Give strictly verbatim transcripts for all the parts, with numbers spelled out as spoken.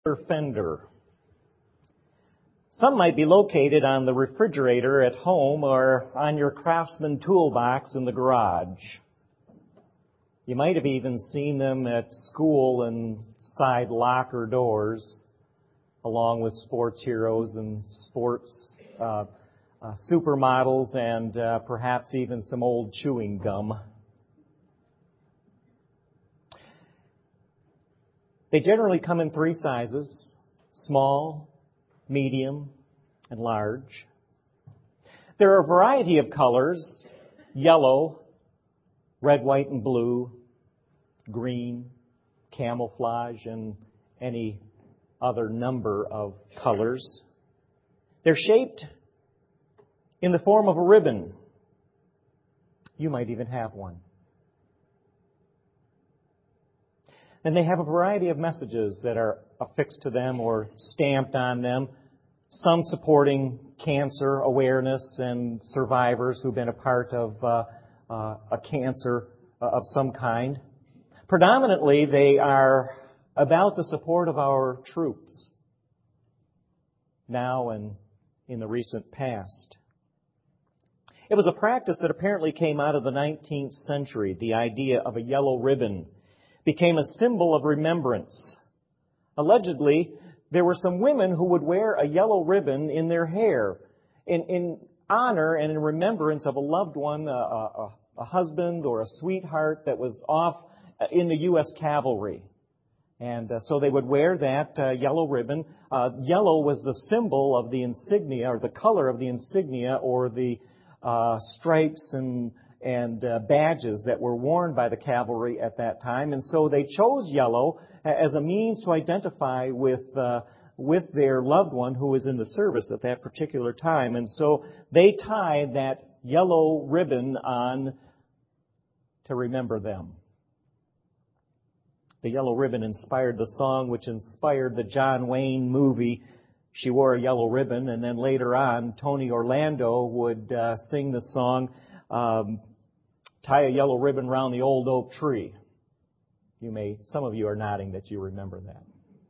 fender. Some might be located on the refrigerator at home or on your Craftsman toolbox in the garage. You might have even seen them at school and side locker doors, along with sports heroes and sports uh, uh, supermodels and uh, perhaps even some old chewing gum. They generally come in three sizes: small, medium, and large. There are a variety of colors: yellow, red, white, and blue, green, camouflage, and any other number of colors. They're shaped in the form of a ribbon. You might even have one. And they have a variety of messages that are affixed to them or stamped on them, some supporting cancer awareness and survivors who've been a part of uh, uh, a cancer of some kind. Predominantly, they are about the support of our troops, now and in the recent past. It was a practice that apparently came out of the nineteenth century. The idea of a yellow ribbon became a symbol of remembrance. Allegedly, there were some women who would wear a yellow ribbon in their hair in, in honor and in remembrance of a loved one, a, a, a husband or a sweetheart that was off in the U S cavalry. And uh, so they would wear that uh, yellow ribbon. Uh, yellow was the symbol of the insignia, or the color of the insignia, or the uh, stripes and and uh, badges that were worn by the cavalry at that time. And so they chose yellow as a means to identify with uh, with their loved one who was in the service at that particular time. And so they tied that yellow ribbon on to remember them. The yellow ribbon inspired the song which inspired the John Wayne movie, She Wore a Yellow Ribbon. And then later on, Tony Orlando would uh, sing the song, um, Tie a Yellow Ribbon Round the Old Oak Tree. You may, some of you are nodding that you remember that.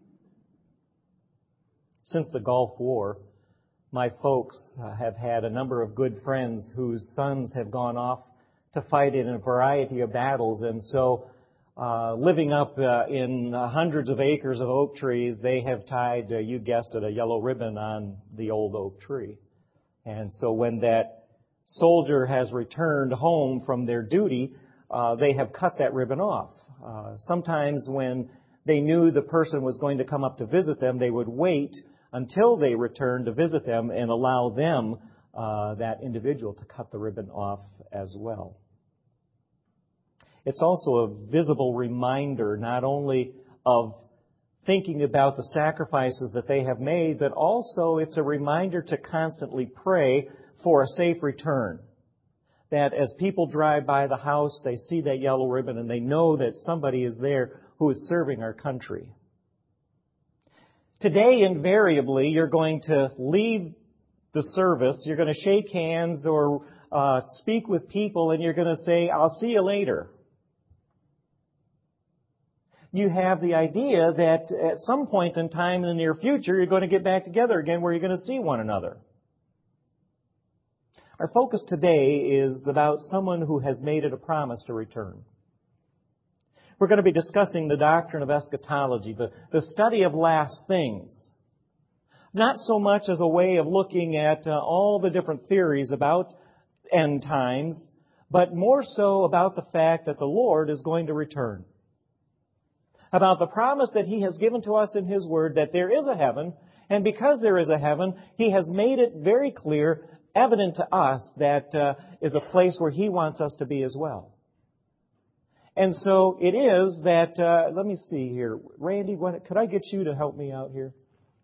Since the Gulf War, my folks uh, have had a number of good friends whose sons have gone off to fight in a variety of battles. And so, uh, living up uh, in uh, hundreds of acres of oak trees, they have tied, uh, you guessed it, a yellow ribbon on the old oak tree. And so when that soldier has returned home from their duty, uh, they have cut that ribbon off. Uh, sometimes when they knew the person was going to come up to visit them, they would wait until they returned to visit them and allow them, uh, that individual, to cut the ribbon off as well. It's also a visible reminder not only of thinking about the sacrifices that they have made, but also it's a reminder to constantly pray for a safe return. That as people drive by the house, they see that yellow ribbon and they know that somebody is there who is serving our country. Today, invariably, you're going to leave the service, you're going to shake hands or uh, speak with people, and you're going to say, I'll see you later. You have the idea that at some point in time in the near future, you're going to get back together again where you're going to see one another. Our focus today is about someone who has made it a promise to return. We're going to be discussing the doctrine of eschatology, the, the study of last things. Not so much as a way of looking at uh, all the different theories about end times, but more so about the fact that the Lord is going to return. About the promise that He has given to us in His Word that there is a heaven, and because there is a heaven, He has made it very clear, evident to us, that uh, is a place where He wants us to be as well. And so it is that, uh, let me see here. Randy, what, could I get you to help me out here?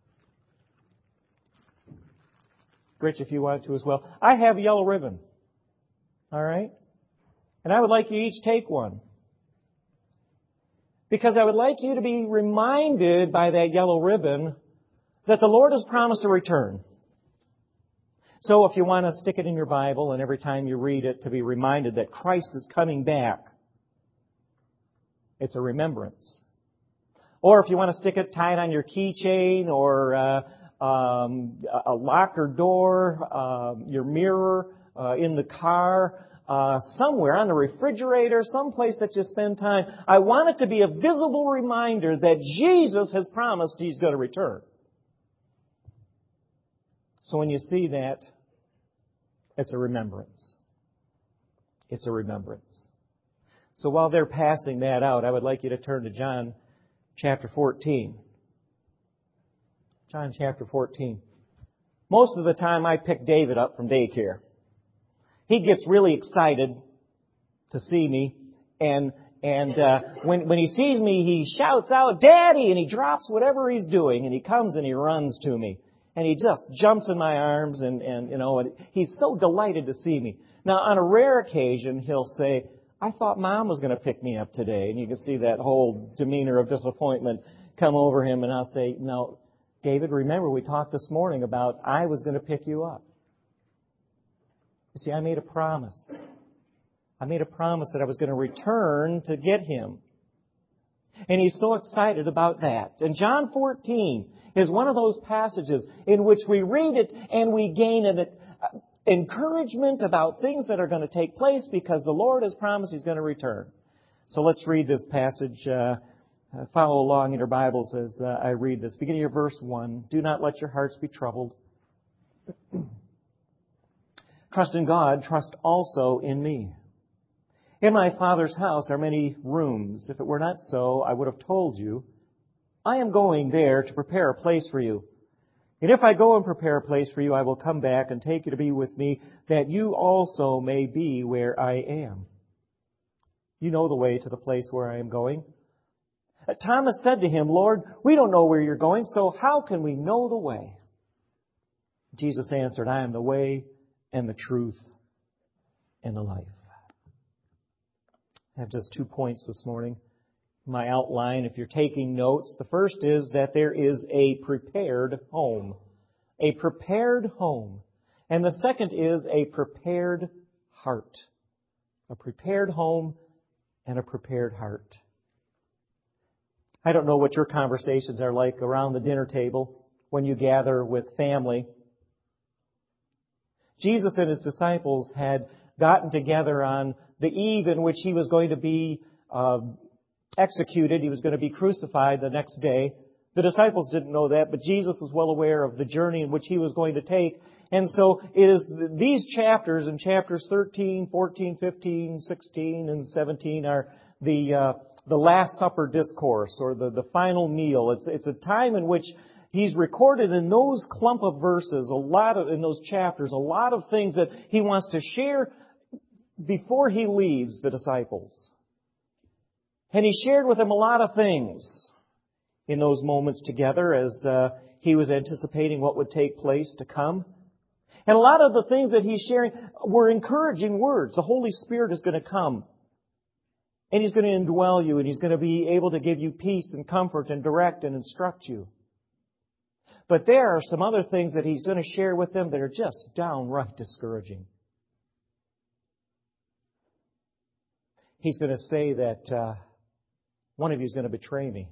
Rich, if you want to as well. I have a yellow ribbon. All right? And I would like you each take one. Because I would like you to be reminded by that yellow ribbon that the Lord has promised to return. So if you want to stick it in your Bible and every time you read it to be reminded that Christ is coming back, it's a remembrance. Or if you want to stick it, tie it on your keychain or uh, um, a locker door, uh, your mirror uh, in the car, uh, somewhere on the refrigerator, someplace that you spend time. I want it to be a visible reminder that Jesus has promised He's going to return. So when you see that, it's a remembrance. It's a remembrance. So while they're passing that out, I would like you to turn to John chapter fourteen. John chapter fourteen. Most of the time I pick David up from daycare. He gets really excited to see me, and and uh, when when he sees me, he shouts out, "Daddy!" and he drops whatever he's doing, and he comes and he runs to me. And he just jumps in my arms, and, and you know, and he's so delighted to see me. Now, on a rare occasion, he'll say, "I thought Mom was going to pick me up today." And you can see that whole demeanor of disappointment come over him. And I'll say, "No, David, remember we talked this morning about I was going to pick you up." You see, I made a promise. I made a promise that I was going to return to get him. And he's so excited about that. And John fourteen is one of those passages in which we read it and we gain an encouragement about things that are going to take place because the Lord has promised He's going to return. So let's read this passage. Uh, follow along in your Bibles as uh, I read this. Beginning of verse one. "Do not let your hearts be troubled. Trust in God. Trust also in me. In my Father's house are many rooms. If it were not so, I would have told you. I am going there to prepare a place for you. And if I go and prepare a place for you, I will come back and take you to be with me, that you also may be where I am. You know the way to the place where I am going." Thomas said to Him, "Lord, we don't know where you're going, so how can we know the way?" Jesus answered, "I am the way and the truth and the life." I have just two points this morning. My outline, if you're taking notes, the first is that there is a prepared home. A prepared home. And the second is a prepared heart. A prepared home and a prepared heart. I don't know what your conversations are like around the dinner table when you gather with family. Jesus and His disciples had gotten together on the eve in which He was going to be uh, executed. He was going to be crucified the next day. The disciples didn't know that, but Jesus was well aware of the journey in which He was going to take. And so it is these chapters, in chapters thirteen, fourteen, fifteen, sixteen, and seventeen, are the uh, the Last Supper discourse, or the, the final meal. It's it's a time in which He's recorded in those clump of verses, a lot of in those chapters, a lot of things that He wants to share before He leaves the disciples. And He shared with them a lot of things in those moments together as uh, He was anticipating what would take place to come. And a lot of the things that He's sharing were encouraging words. The Holy Spirit is going to come. And He's going to indwell you. And He's going to be able to give you peace and comfort and direct and instruct you. But there are some other things that He's going to share with them that are just downright discouraging. He's going to say that uh, one of you is going to betray me.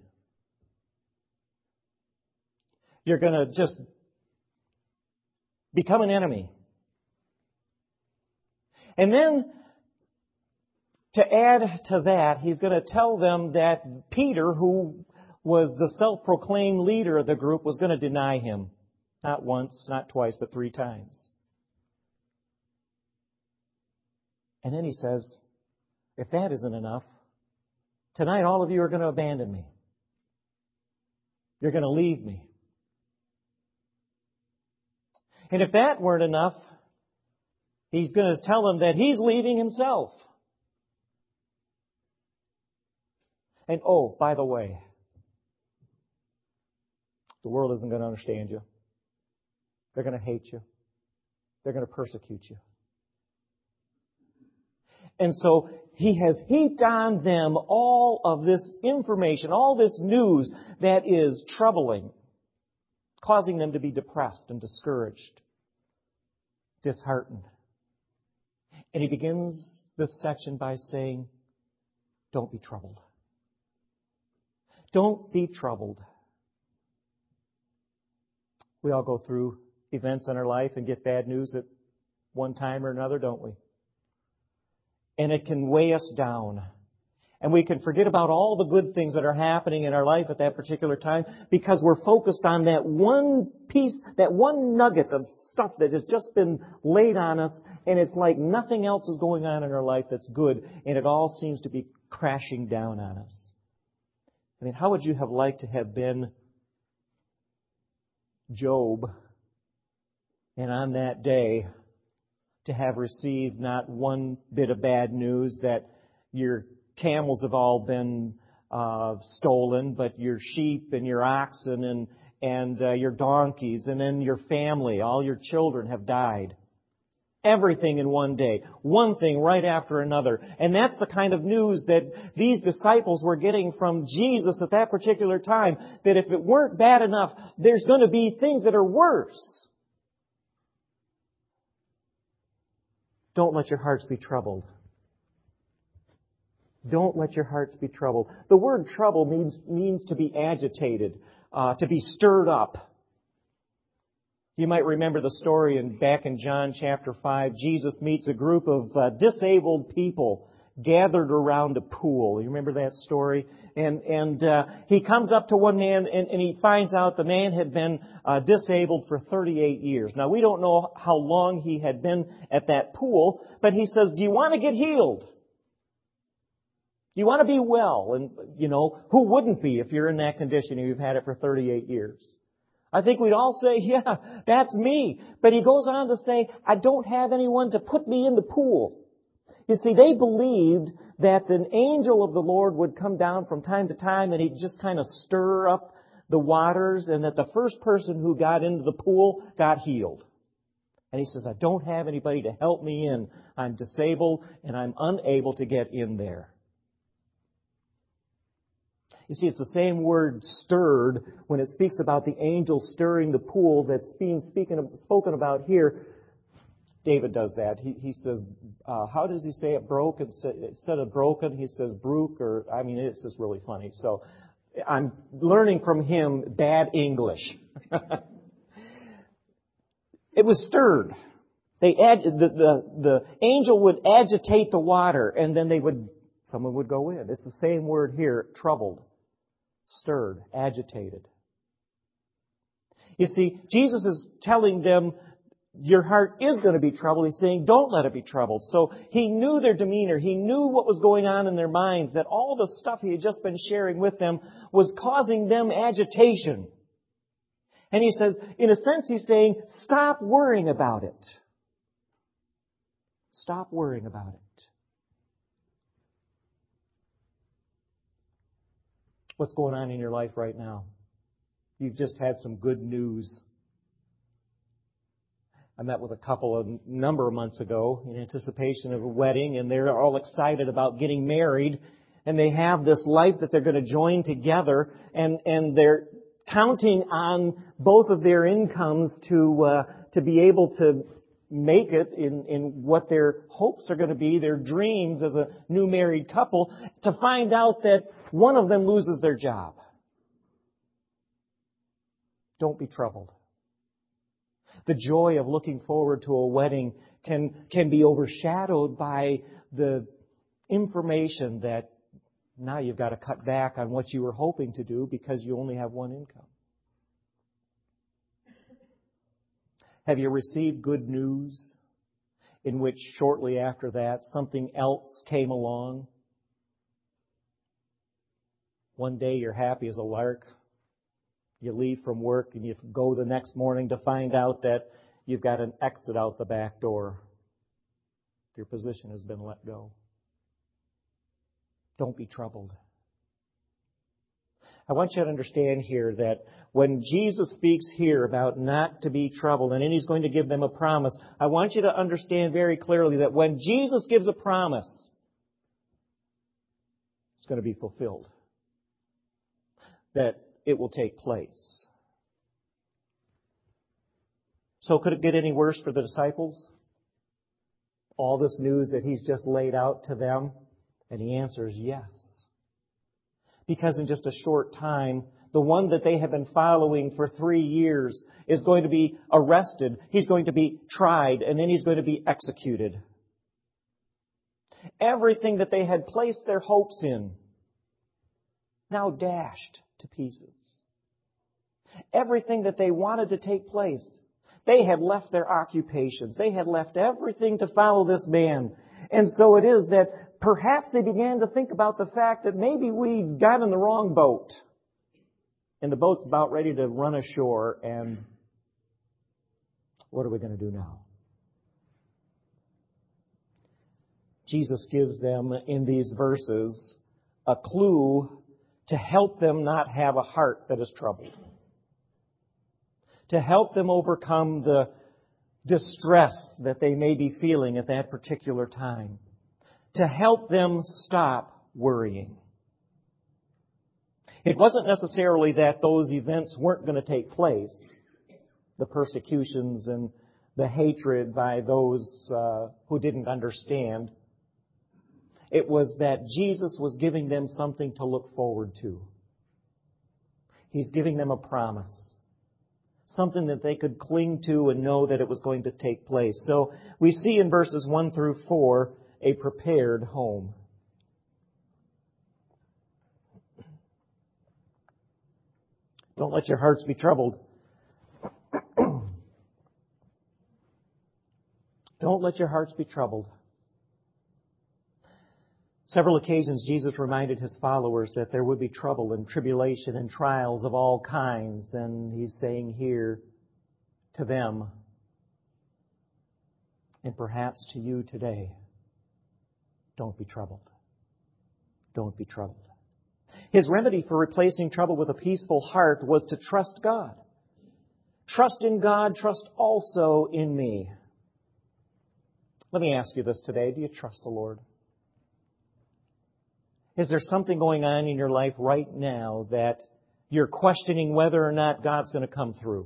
You're going to just become an enemy. And then, to add to that, He's going to tell them that Peter, who was the self-proclaimed leader of the group, was going to deny Him. Not once, not twice, but three times. And then He says, if that isn't enough, tonight all of you are going to abandon me. You're going to leave me. And if that weren't enough, He's going to tell them that He's leaving Himself. And oh, by the way, the world isn't going to understand you. They're going to hate you. They're going to persecute you. And so He has heaped on them all of this information, all this news that is troubling, causing them to be depressed and discouraged, disheartened. And He begins this section by saying, don't be troubled. Don't be troubled. We all go through events in our life and get bad news at one time or another, don't we? And it can weigh us down. And we can forget about all the good things that are happening in our life at that particular time because we're focused on that one piece, that one nugget of stuff that has just been laid on us, and it's like nothing else is going on in our life that's good, and it all seems to be crashing down on us. I mean, how would you have liked to have been Job, and on that day to have received not one bit of bad news that your camels have all been uh, stolen, but your sheep and your oxen and and uh, your donkeys and then your family, all your children have died. Everything in one day. One thing right after another. And that's the kind of news that these disciples were getting from Jesus at that particular time. That if it weren't bad enough, there's going to be things that are worse. Don't let your hearts be troubled. Don't let your hearts be troubled. The word trouble means, means to be agitated, uh, to be stirred up. You might remember the story in, back in John chapter five. Jesus meets a group of uh, disabled people gathered around a pool. You remember that story? And and uh, he comes up to one man and, and he finds out the man had been uh, disabled for thirty-eight years. Now, we don't know how long he had been at that pool, but he says, do you want to get healed? You want to be well? And, you know, who wouldn't be if you're in that condition and you've had it for thirty-eight years? I think we'd all say, yeah, that's me. But he goes on to say, I don't have anyone to put me in the pool. You see, they believed that an angel of the Lord would come down from time to time and he'd just kind of stir up the waters, and that the first person who got into the pool got healed. And he says, I don't have anybody to help me in. I'm disabled and I'm unable to get in there. You see, it's the same word stirred when it speaks about the angel stirring the pool that's being speaking, spoken about here. David does that. He, he says, uh, how does he say it? Broke instead, instead of broken, he says brook, or, I mean, it's just really funny. So I'm learning from him bad English. It was stirred. They add, the, the, the angel would agitate the water, and then they would, someone would go in. It's the same word here, troubled. Stirred, agitated. You see, Jesus is telling them, your heart is going to be troubled. He's saying, don't let it be troubled. So he knew their demeanor. He knew what was going on in their minds, that all the stuff he had just been sharing with them was causing them agitation. And he says, in a sense, he's saying, stop worrying about it. Stop worrying about it. What's going on in your life right now? You've just had some good news. I met with a couple a number of months ago in anticipation of a wedding, and they're all excited about getting married, and they have this life that they're going to join together, and, and they're counting on both of their incomes to uh, to be able to make it in, in what their hopes are going to be, their dreams as a new married couple, to find out that one of them loses their job. Don't be troubled. The joy of looking forward to a wedding can, can be overshadowed by the information that now you've got to cut back on what you were hoping to do because you only have one income. Have you received good news in which shortly after that something else came along? One day you're happy as a lark. You leave from work and you go the next morning to find out that you've got an exit out the back door. Your position has been let go. Don't be troubled. I want you to understand here that when Jesus speaks here about not to be troubled, and then He's going to give them a promise, I want you to understand very clearly that when Jesus gives a promise, it's going to be fulfilled. That it will take place. So could it get any worse for the disciples? All this news that He's just laid out to them? And the answer is yes. Because in just a short time, the one that they have been following for three years is going to be arrested. He's going to be tried, and then he's going to be executed. Everything that they had placed their hopes in, now dashed to pieces. Everything that they wanted to take place, they had left their occupations. They had left everything to follow this man. And so it is that perhaps they began to think about the fact that maybe we got in the wrong boat. And the boat's about ready to run ashore, and what are we going to do now? Jesus gives them in these verses a clue to help them not have a heart that is troubled. To help them overcome the distress that they may be feeling at that particular time. To help them stop worrying. It wasn't necessarily that those events weren't going to take place, the persecutions and the hatred by those uh, who didn't understand. It was that Jesus was giving them something to look forward to. He's giving them a promise, something that they could cling to and know that it was going to take place. So we see in verses one through four a prepared home. Don't let your hearts be troubled. Don't let your hearts be troubled. Several occasions Jesus reminded His followers that there would be trouble and tribulation and trials of all kinds. And He's saying here to them, and perhaps to you today, don't be troubled. Don't be troubled. His remedy for replacing trouble with a peaceful heart was to trust God. Trust in God, trust also in me. Let me ask you this today. Do you trust the Lord? Is there something going on in your life right now that you're questioning whether or not God's going to come through?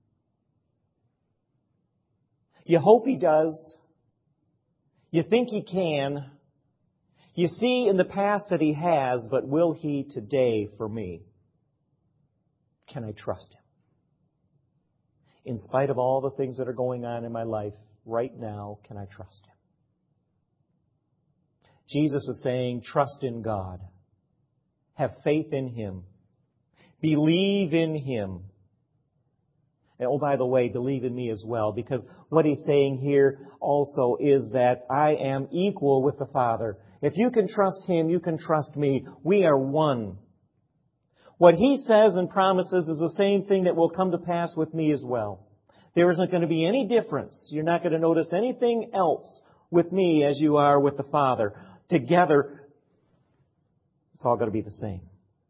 You hope He does. You think He can. You see in the past that He has, but will He today for me? Can I trust Him? In spite of all the things that are going on in my life right now, can I trust Him? Jesus is saying, trust in God. Have faith in Him. Believe in Him. And oh, by the way, believe in me as well, because what He's saying here also is that I am equal with the Father. If you can trust Him, you can trust me. We are one. What He says and promises is the same thing that will come to pass with me as well. There isn't going to be any difference. You're not going to notice anything else with me as you are with the Father. Together, it's all going to be the same.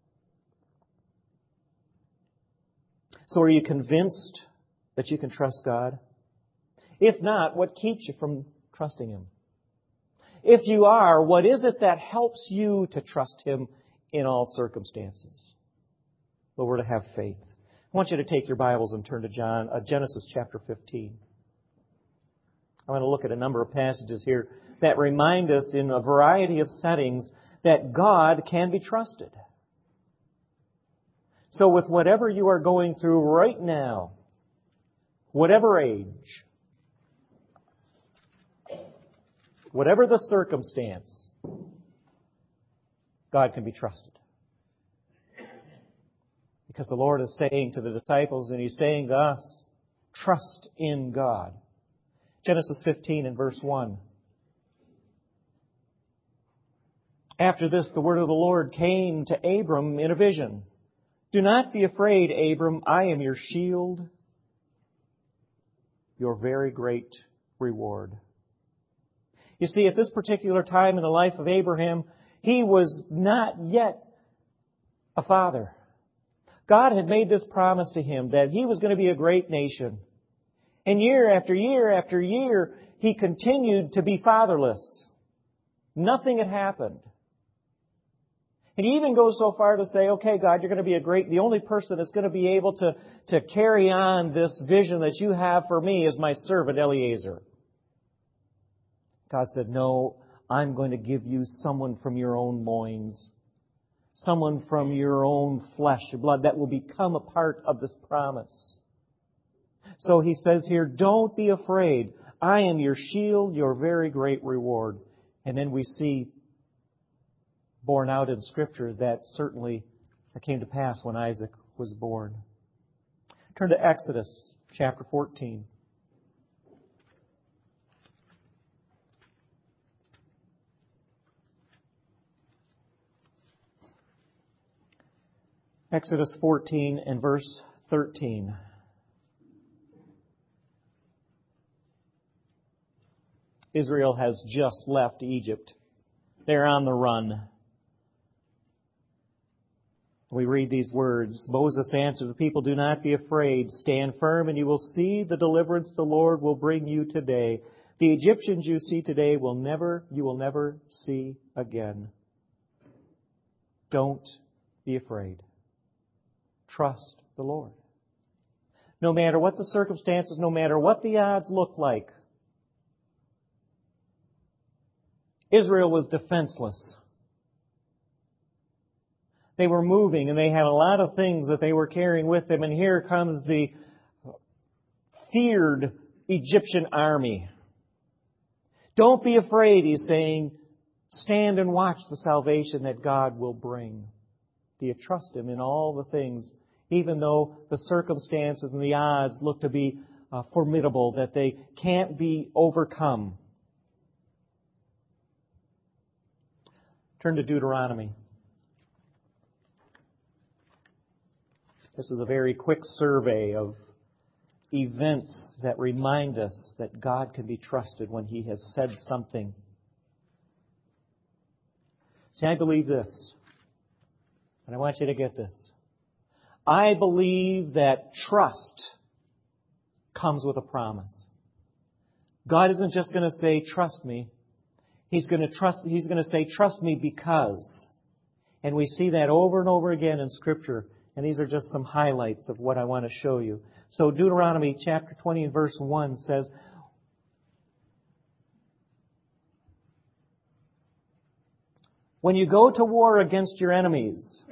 So are you convinced that you can trust God? If not, what keeps you from trusting Him? If you are, what is it that helps you to trust Him in all circumstances? Well, we're to have faith. I want you to take your Bibles and turn to John, uh, Genesis chapter fifteen. I want to look at a number of passages here that remind us in a variety of settings that God can be trusted. So with whatever you are going through right now, whatever age, whatever the circumstance, God can be trusted. Because the Lord is saying to the disciples, and He's saying to us, trust in God. Genesis fifteen and verse one. After this, the word of the Lord came to Abram in a vision. Do not be afraid, Abram. I am your shield, your very great reward. You see, at this particular time in the life of Abraham, he was not yet a father. God had made this promise to him that he was going to be a great nation. And year after year after year, he continued to be fatherless. Nothing had happened. And he even goes so far to say, okay, God, you're going to be a great, the only person that's going to be able to, to carry on this vision that you have for me is my servant Eliezer. God said, no, I'm going to give you someone from your own loins, someone from your own flesh and blood that will become a part of this promise. So he says here, don't be afraid. I am your shield, your very great reward. And then we see borne out in Scripture that certainly came to pass when Isaac was born. Turn to Exodus chapter fourteen. Exodus fourteen and verse thirteen. Israel has just left Egypt. They're on the run. We read these words. Moses answered the people, do not be afraid. Stand firm and you will see the deliverance the Lord will bring you today. The Egyptians you see today will never, you will never see again. Don't be afraid. Trust the Lord. No matter what the circumstances, no matter what the odds look like, Israel was defenseless. They were moving and they had a lot of things that they were carrying with them. And here comes the feared Egyptian army. Don't be afraid, he's saying. Stand and watch the salvation that God will bring. Do you trust Him in all the things, even though the circumstances and the odds look to be uh, formidable, that they can't be overcome? Turn to Deuteronomy. This is a very quick survey of events that remind us that God can be trusted when He has said something. See, I believe this, and I want you to get this. I believe that trust comes with a promise. God isn't just going to say, trust me. He's going to trust, He's going to say, trust me because. And we see that over and over again in Scripture. And these are just some highlights of what I want to show you. So Deuteronomy chapter twenty and verse one says, when you go to war against your enemies,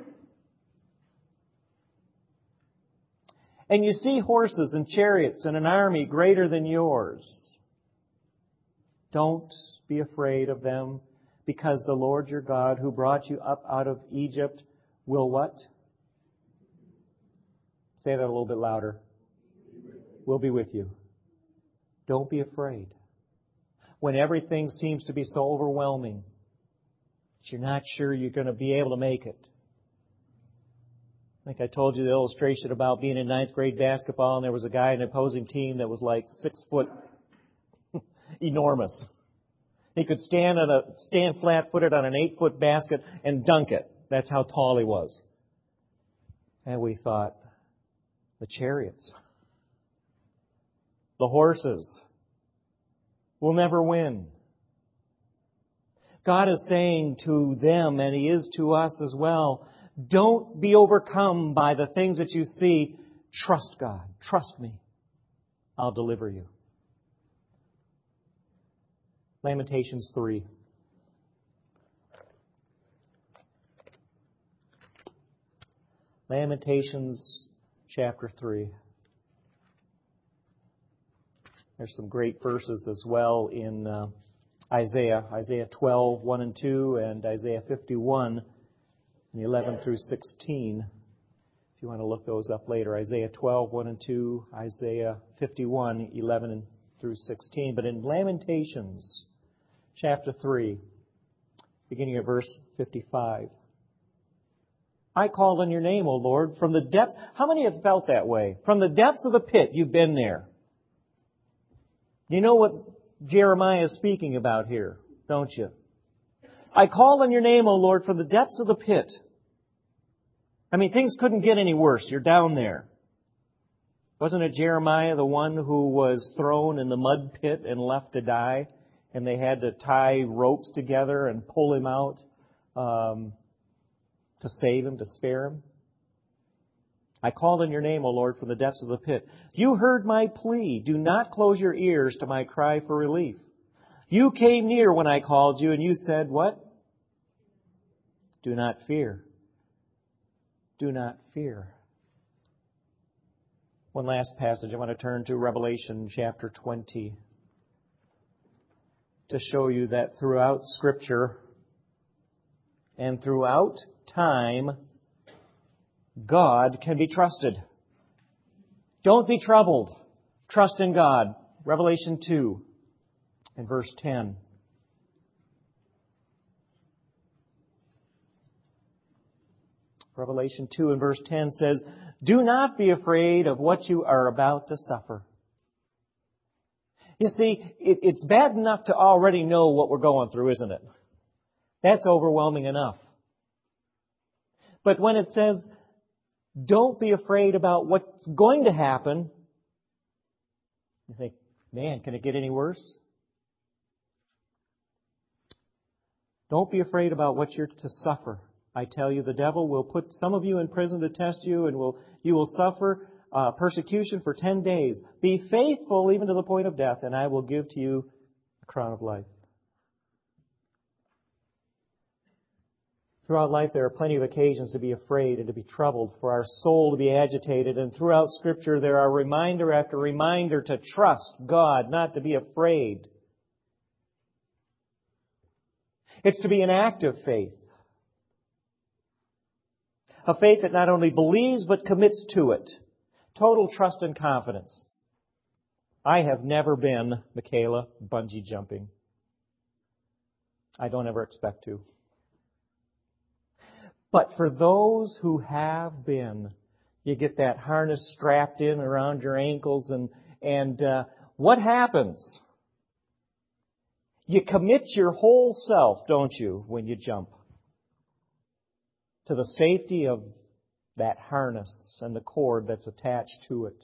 and you see horses and chariots and an army greater than yours, don't be afraid of them, because the Lord your God who brought you up out of Egypt will what? Say that a little bit louder. Will be with you. Don't be afraid. When everything seems to be so overwhelming that you're not sure you're going to be able to make it. I think I told you the illustration about being in ninth grade basketball and there was a guy in the opposing team that was like six foot enormous. He could stand on a stand flat-footed on an eight-foot basket and dunk it. That's how tall he was. And we thought, the chariots, the horses, will never win. God is saying to them, and He is to us as well, don't be overcome by the things that you see. Trust God. Trust me. I'll deliver you. Lamentations three. Lamentations chapter three. There's some great verses as well in uh, Isaiah. Isaiah twelve, one and two, and Isaiah fifty-one, and eleven through sixteen. If you want to look those up later. Isaiah twelve, one and two, Isaiah fifty-one, eleven through sixteen. But in Lamentations chapter three, beginning at verse fifty-five. I called on your name, O Lord, from the depths. How many have felt that way? From the depths of the pit, you've been there. You know what Jeremiah is speaking about here, don't you? I called on your name, O Lord, from the depths of the pit. I mean, things couldn't get any worse. You're down there. Wasn't it Jeremiah, the one who was thrown in the mud pit and left to die? And they had to tie ropes together and pull him out. Um, to save him, to spare him. I called on your name, O Lord, from the depths of the pit. You heard my plea. Do not close your ears to my cry for relief. You came near when I called you, and you said, what? Do not fear. do not fear. One last passage I want to turn to, Revelation chapter twenty, to show you that throughout Scripture and throughout time, God can be trusted. Don't be troubled. Trust in God. Revelation two and verse ten. Revelation two and verse ten says, "Do not be afraid of what you are about to suffer." You see, it, it's bad enough to already know what we're going through, isn't it? That's overwhelming enough. But when it says, don't be afraid about what's going to happen, you think, man, can it get any worse? Don't be afraid about what you're to suffer. I tell you, the devil will put some of you in prison to test you, and will you will suffer uh, persecution for ten days. Be faithful even to the point of death, and I will give to you a crown of life. Throughout life, there are plenty of occasions to be afraid and to be troubled, for our soul to be agitated. And throughout Scripture, there are reminder after reminder to trust God, not to be afraid. It's to be an active faith. A faith that not only believes, but commits to it. Total trust and confidence. I have never been, Michaela, bungee jumping. I don't ever expect to. But for those who have been, you get that harness strapped in around your ankles, and and uh, what happens? You commit your whole self, don't you, when you jump, to the safety of that harness and the cord that's attached to it.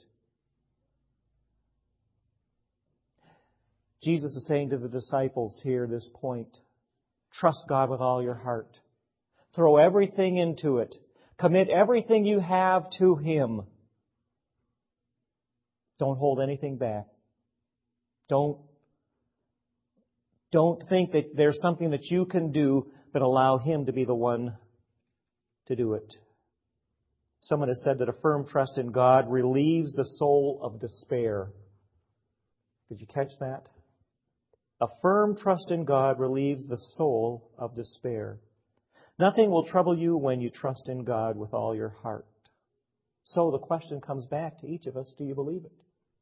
Jesus is saying to the disciples here at this point, trust God with all your heart. Throw everything into it. Commit everything you have to Him. Don't hold anything back. Don't, don't think that there's something that you can do, but allow Him to be the one to do it. Someone has said that a firm trust in God relieves the soul of despair. Did you catch that? A firm trust in God relieves the soul of despair. Nothing will trouble you when you trust in God with all your heart. So the question comes back to each of us, do you believe it?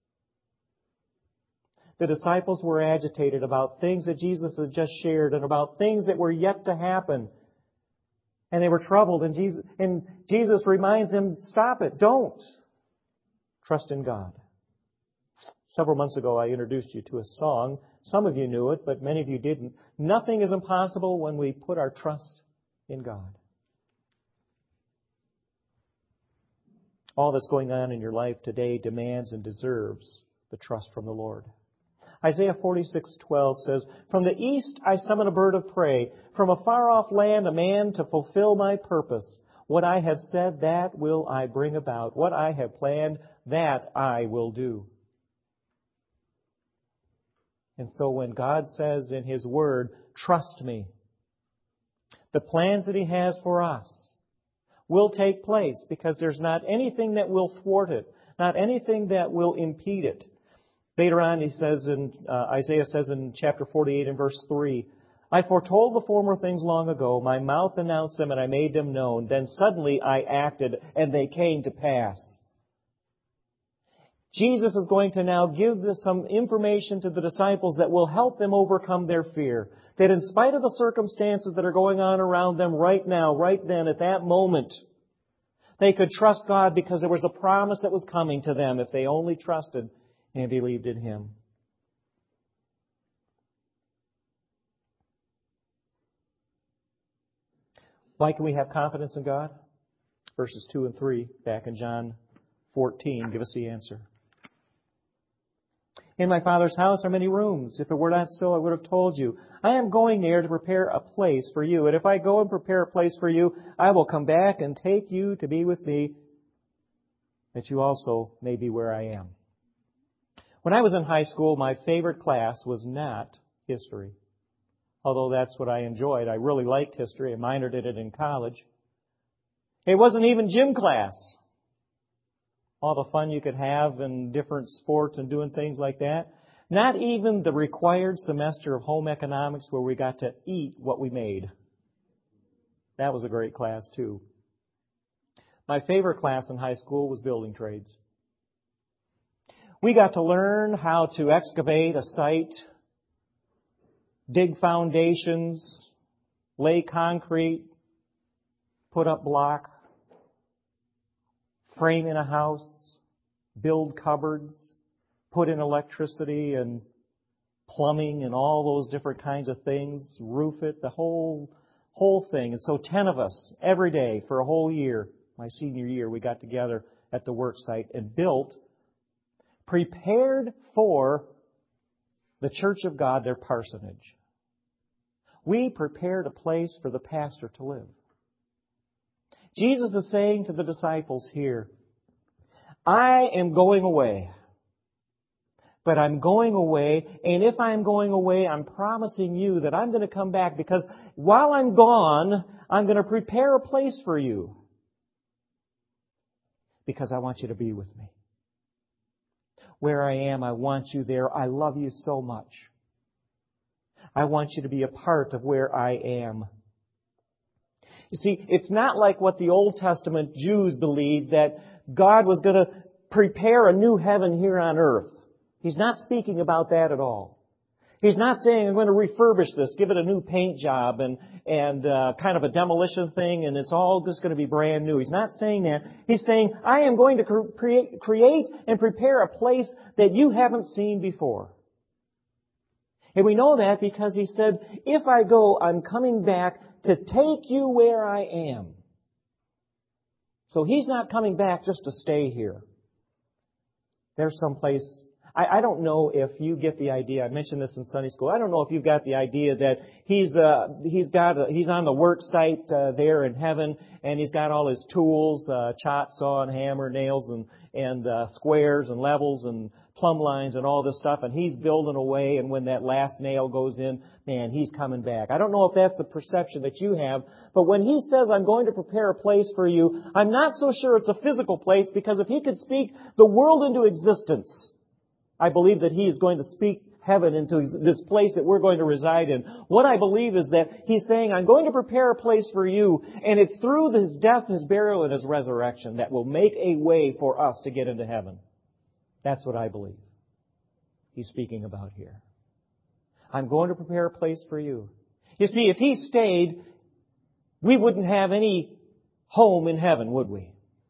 The disciples were agitated about things that Jesus had just shared and about things that were yet to happen. And they were troubled, and Jesus, and Jesus reminds them, stop it, don't. Trust in God. Several months ago, I introduced you to a song. Some of you knew it, but many of you didn't. Nothing is impossible when we put our trust in God. All that's going on in your life today demands and deserves the trust from the Lord. Isaiah forty-six twelve says, "From the east I summon a bird of prey, from a far-off land a man to fulfill my purpose. What I have said, that will I bring about. What I have planned, that I will do." And so when God says in His Word, trust me, the plans that He has for us will take place, because there's not anything that will thwart it, not anything that will impede it. Later on, he says in uh, Isaiah says in chapter forty-eight and verse three, "I foretold the former things long ago. My mouth announced them, and I made them known. Then suddenly I acted, and they came to pass." Jesus is going to now give some information to the disciples that will help them overcome their fear. That in spite of the circumstances that are going on around them right now, right then, at that moment, they could trust God because there was a promise that was coming to them if they only trusted and believed in Him. Why can we have confidence in God? Verses two and three, back in John fourteen, give us the answer. "In my Father's house are many rooms. If it were not so, I would have told you. I am going there to prepare a place for you. And if I go and prepare a place for you, I will come back and take you to be with me, that you also may be where I am." When I was in high school, my favorite class was not history. Although that's what I enjoyed. I really liked history. I minored in it in college. It wasn't even gym class. All the fun you could have in different sports and doing things like that. Not even the required semester of home economics where we got to eat what we made. That was a great class too. My favorite class in high school was building trades. We got to learn how to excavate a site, dig foundations, lay concrete, put up block, frame in a house, build cupboards, put in electricity and plumbing and all those different kinds of things, roof it, the whole whole thing. And so ten of us every day for a whole year, my senior year, we got together at the work site and built, prepared for the Church of God, their parsonage. We prepared a place for the pastor to live. Jesus is saying to the disciples here, I am going away. But I'm going away, and if I'm going away, I'm promising you that I'm going to come back, because while I'm gone, I'm going to prepare a place for you. Because I want you to be with me. Where I am, I want you there. I love you so much. I want you to be a part of where I am. You see, it's not like what the Old Testament Jews believed, that God was going to prepare a new heaven here on earth. He's not speaking about that at all. He's not saying, I'm going to refurbish this, give it a new paint job and, and uh, kind of a demolition thing, and it's all just going to be brand new. He's not saying that. He's saying, I am going to create, create and prepare a place that you haven't seen before. And we know that because He said, if I go, I'm coming back to take you where I am. So He's not coming back just to stay here. There's some place. I, I don't know if you get the idea. I mentioned this in Sunday school. I don't know if you've got the idea that he's uh, he's got a, he's on the work site uh, there in heaven, and he's got all his tools, uh, chop, saw, and hammer, nails, and and uh, squares and levels and plumb lines and all this stuff, and he's building away, and when that last nail goes in, man, he's coming back. I don't know if that's the perception that you have, but when He says, I'm going to prepare a place for you, I'm not so sure it's a physical place, because if He could speak the world into existence, I believe that He is going to speak heaven into this place that we're going to reside in. What I believe is that He's saying, I'm going to prepare a place for you, and it's through His death, His burial, and His resurrection that will make a way for us to get into heaven. That's what I believe He's speaking about here. I'm going to prepare a place for you. You see, if He stayed, we wouldn't have any home in heaven, would we?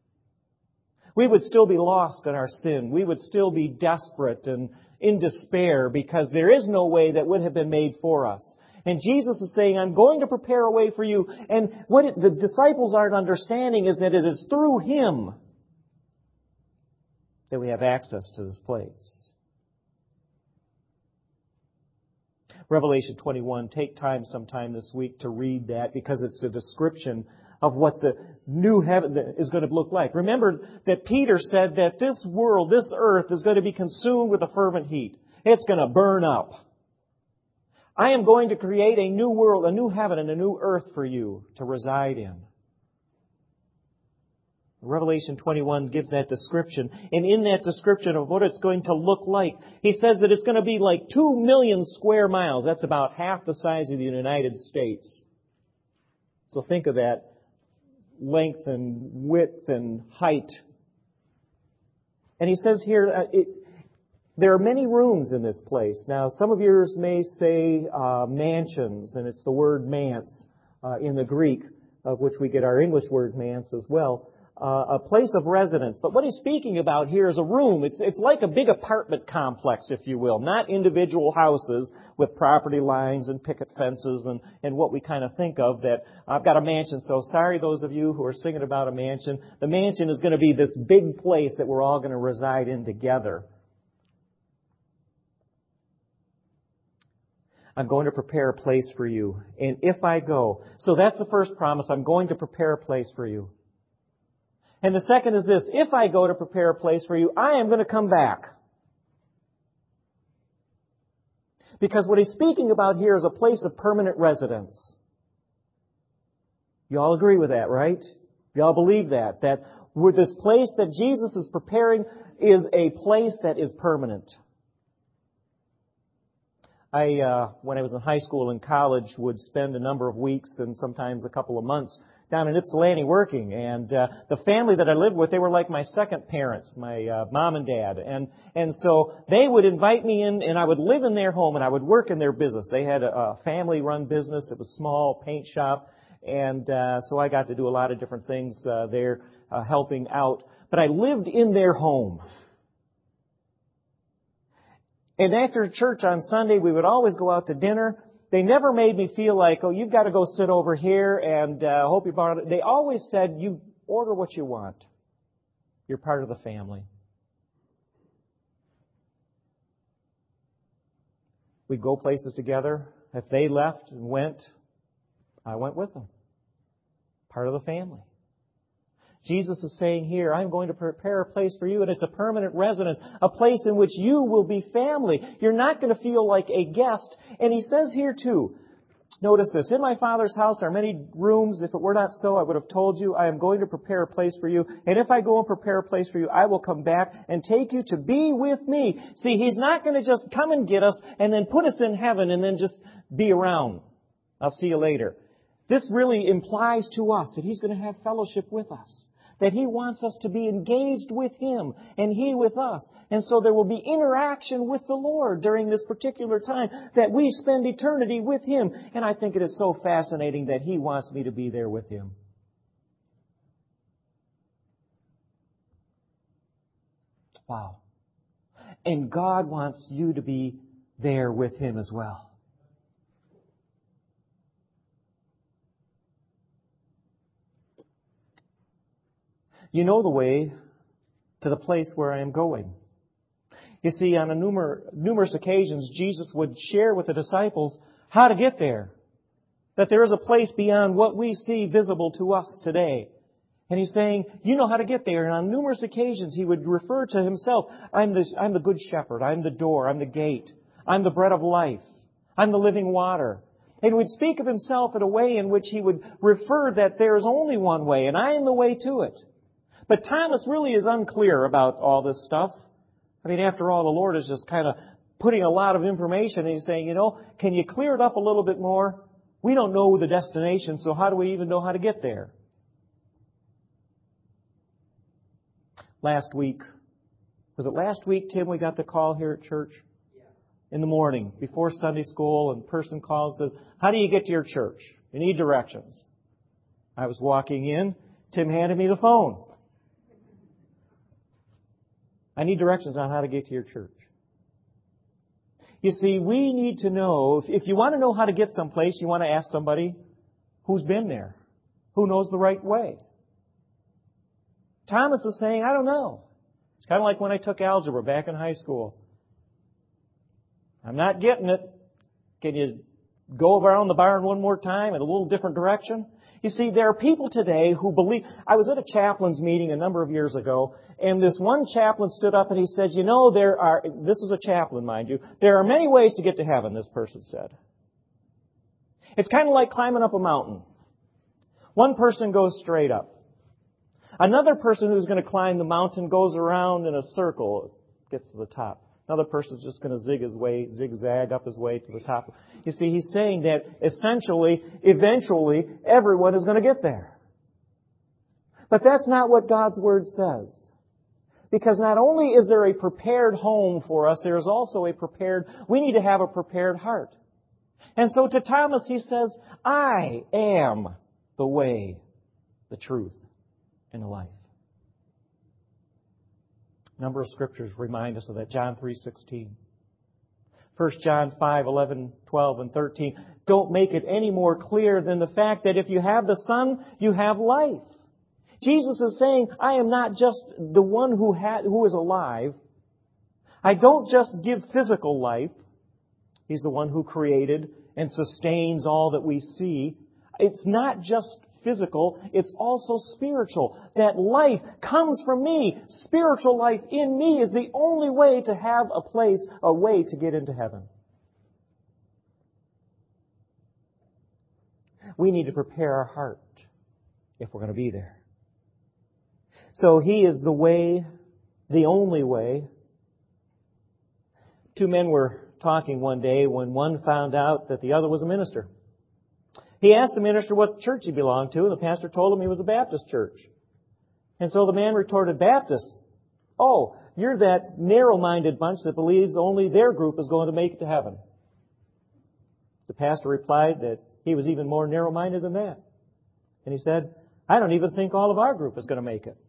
We would still be lost in our sin. We would still be desperate and in despair, because there is no way that would have been made for us. And Jesus is saying, I'm going to prepare a way for you. And what it, the disciples aren't understanding is that it is through Him that we have access to this place. Revelation twenty-one, take time sometime this week to read that, because it's a description of what the new heaven is going to look like. Remember that Peter said that this world, this earth, is going to be consumed with a fervent heat. It's going to burn up. I am going to create a new world, a new heaven, and a new earth for you to reside in. Revelation twenty-one gives that description. And in that description of what it's going to look like, He says that it's going to be like two million square miles. That's about half the size of the United States. So think of that length and width and height. And He says here, uh, it, there are many rooms in this place. Now, some of yours may say uh, mansions, and it's the word manse uh, in the Greek, of which we get our English word manse as well. Uh, a place of residence. But what He's speaking about here is a room. It's, it's like a big apartment complex, if you will, not individual houses with property lines and picket fences and, and what we kind of think of that I've got a mansion. So sorry, those of you who are singing about a mansion. The mansion is going to be this big place that we're all going to reside in together. I'm going to prepare a place for you. And if I go, so that's the first promise. I'm going to prepare a place for you. And the second is this, if I go to prepare a place for you, I am going to come back. Because what He's speaking about here is a place of permanent residence. You all agree with that, right? We all believe that, that with this place that Jesus is preparing is a place that is permanent. I, uh, when I was in high school and college, would spend a number of weeks and sometimes a couple of months down in Ypsilanti working. And uh, the family that I lived with, they were like my second parents, my uh, mom and dad. And and so they would invite me in, and I would live in their home, and I would work in their business. They had a, a family-run business. It was a small paint shop. And uh, so I got to do a lot of different things uh, there, uh, helping out. But I lived in their home. And after church on Sunday, we would always go out to dinner. They never made me feel like, oh, you've got to go sit over here and uh, hope you brought it. They always said, you order what you want. You're part of the family. We'd go places together. If they left and went, I went with them. Part of the family. Jesus is saying here, I'm going to prepare a place for you, and it's a permanent residence, a place in which you will be family. You're not going to feel like a guest. And He says here too, notice this, in my Father's house there are many rooms. If it were not so, I would have told you, I am going to prepare a place for you. And if I go and prepare a place for you, I will come back and take you to be with me. See, He's not going to just come and get us and then put us in heaven and then just be around. I'll see you later. This really implies to us that He's going to have fellowship with us. That He wants us to be engaged with Him and He with us. And so there will be interaction with the Lord during this particular time that we spend eternity with Him. And I think it is so fascinating that He wants me to be there with Him. Wow. And God wants you to be there with Him as well. You know the way to the place where I am going. You see, on a numer- numerous occasions, Jesus would share with the disciples how to get there. That there is a place beyond what we see visible to us today. And He's saying, you know how to get there. And on numerous occasions, He would refer to Himself, I'm the, I'm the good shepherd, I'm the door, I'm the gate, I'm the bread of life, I'm the living water. And He would speak of Himself in a way in which He would refer that there is only one way, and I am the way to it. But Thomas really is unclear about all this stuff. I mean, after all, the Lord is just kind of putting a lot of information, and He's saying, you know, can you clear it up a little bit more? We don't know the destination, so how do we even know how to get there? Last week, was it last week, Tim, we got the call here at church? Yeah. In the morning, before Sunday school, and a person calls and says, how do you get to your church? You need directions. I was walking in, Tim handed me the phone. I need directions on how to get to your church. You see, we need to know, if, if you want to know how to get someplace, you want to ask somebody who's been there, who knows the right way. Thomas is saying, I don't know. It's kind of like when I took algebra back in high school. I'm not getting it. Can you go around the barn one more time in a little different direction? You see, there are people today who believe... I was at a chaplain's meeting a number of years ago, and this one chaplain stood up and he said, you know, there are... This is a chaplain, mind you. There are many ways to get to heaven, this person said. It's kind of like climbing up a mountain. One person goes straight up. Another person who's going to climb the mountain goes around in a circle, gets to the top. Another person's just going to zig his way, zigzag up his way to the top. You see, he's saying that essentially, eventually, everyone is going to get there. But that's not what God's Word says. Because not only is there a prepared home for us, there is also a prepared, we need to have a prepared heart. And so to Thomas, He says, I am the way, the truth, and the life. A number of scriptures remind us of that. John three sixteen. First John five eleven, twelve, and thirteen. Don't make it any more clear than the fact that if you have the Son, you have life. Jesus is saying, I am not just the one who ha- who is alive. I don't just give physical life. He's the one who created and sustains all that we see. It's not just physical, it's also spiritual. That life comes from me. Spiritual life in me is the only way to have a place, a way to get into heaven. We need to prepare our heart if we're going to be there. So He is the way, the only way. Two men were talking one day when one found out that the other was a minister. He asked the minister what church he belonged to, and the pastor told him he was a Baptist church. And so the man retorted, "Baptist? Oh, you're that narrow-minded bunch that believes only their group is going to make it to heaven." The pastor replied that he was even more narrow-minded than that. And he said, "I don't even think all of our group is going to make it."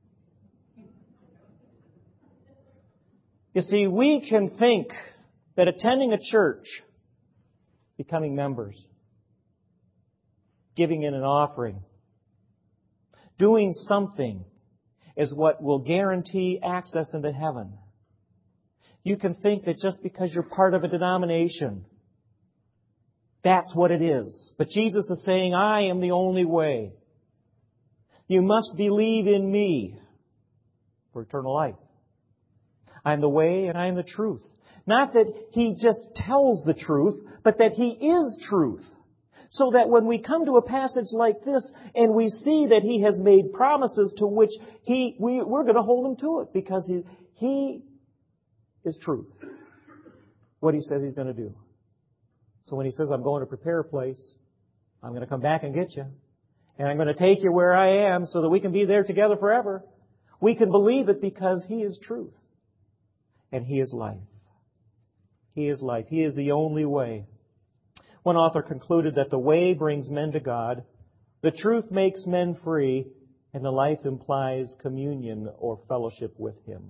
You see, we can think that attending a church, becoming members, giving in an offering, doing something is what will guarantee access into heaven. You can think that just because you're part of a denomination, that's what it is. But Jesus is saying, "I am the only way. You must believe in me for eternal life. I am the way and I am the truth." Not that He just tells the truth, but that He is truth. So that when we come to a passage like this and we see that He has made promises to which He we, we're going to hold Him to it because He, he is truth. What He says He's going to do. So when He says, "I'm going to prepare a place, I'm going to come back and get you, and I'm going to take you where I am so that we can be there together forever," we can believe it because He is truth. And He is life. He is life. He is the only way. One author concluded that the way brings men to God, the truth makes men free, and the life implies communion or fellowship with Him.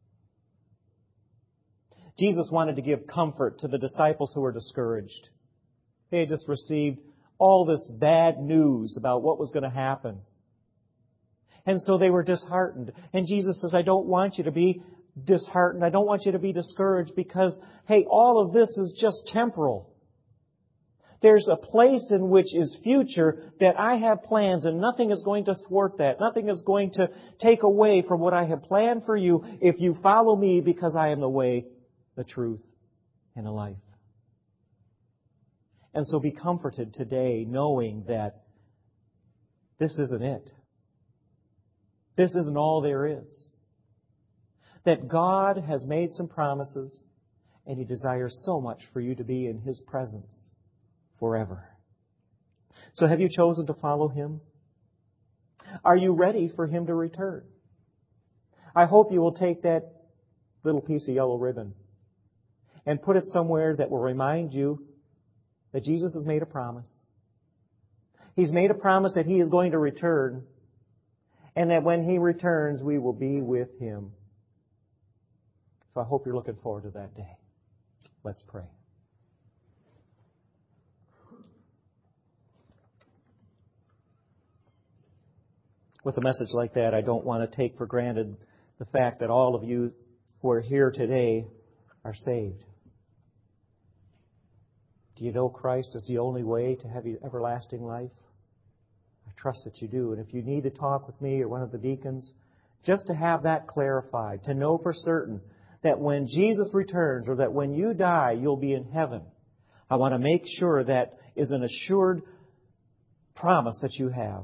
Jesus wanted to give comfort to the disciples who were discouraged. They had just received all this bad news about what was going to happen. And so they were disheartened. And Jesus says, "I don't want you to be disheartened. I don't want you to be discouraged because, hey, all of this is just temporal. There's a place in which is future that I have plans, and nothing is going to thwart that. Nothing is going to take away from what I have planned for you if you follow me, because I am the way, the truth, and the life." And so be comforted today knowing that this isn't it. This isn't all there is. That God has made some promises, and He desires so much for you to be in His presence forever. So have you chosen to follow Him? Are you ready for Him to return? I hope you will take that little piece of yellow ribbon and put it somewhere that will remind you that Jesus has made a promise. He's made a promise that He is going to return, and that when He returns, we will be with Him. So I hope you're looking forward to that day. Let's pray. With a message like that, I don't want to take for granted the fact that all of you who are here today are saved. Do you know Christ is the only way to have everlasting life? I trust that you do. And if you need to talk with me or one of the deacons, just to have that clarified, to know for certain that when Jesus returns or that when you die, you'll be in heaven, I want to make sure that is an assured promise that you have.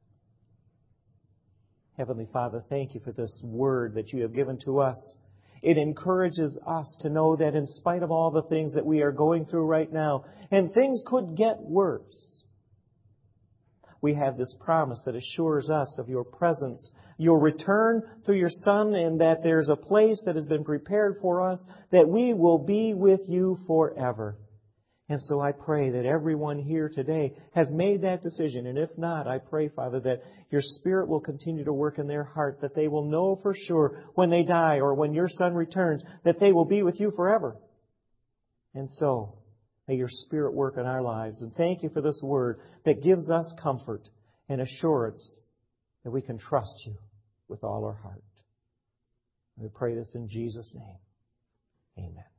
Heavenly Father, thank you for this word that you have given to us. It encourages us to know that in spite of all the things that we are going through right now, and things could get worse, we have this promise that assures us of your presence, your return through your Son, and that there's a place that has been prepared for us, that we will be with you forever. And so I pray that everyone here today has made that decision. And if not, I pray, Father, that your Spirit will continue to work in their heart, that they will know for sure when they die or when your Son returns, that they will be with you forever. And so, may your Spirit work in our lives. And thank you for this word that gives us comfort and assurance that we can trust you with all our heart. We pray this in Jesus' name. Amen.